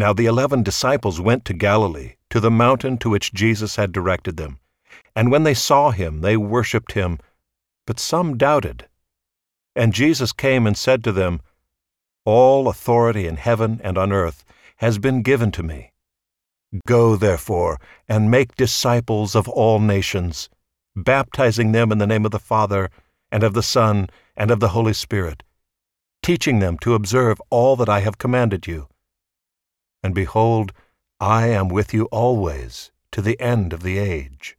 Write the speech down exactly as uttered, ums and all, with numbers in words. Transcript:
Now the eleven disciples went to Galilee, to the mountain to which Jesus had directed them. And when they saw him, they worshipped him, but some doubted. And Jesus came and said to them, All authority in heaven and on earth has been given to me. Go, therefore, and make disciples of all nations, baptizing them in the name of the Father, and of the Son, and of the Holy Spirit, teaching them to observe all that I have commanded you. And behold, I am with you always, to the end of the age.